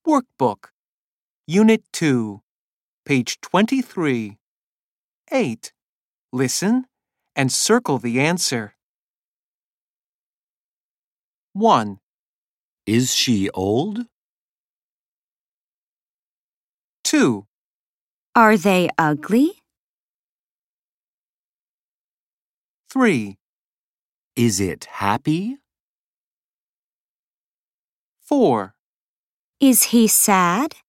Workbook, Unit 2, page 23. 8. Listen and circle the answer. 1, Is she old? 2, Are they ugly? 3, Is it happy? 4. Is he sad?